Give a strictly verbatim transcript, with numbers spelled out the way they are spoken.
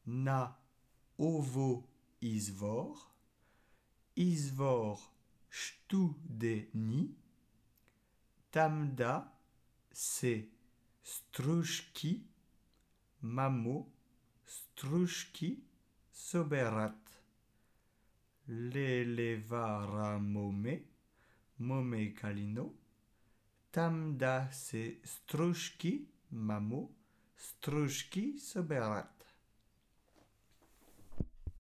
na ovo izvor, izvor studeni, tamda se stružki, mamo stružki soberat. Lelevara mome, mome kalino, tamda se stružki, mamo stružki soberat.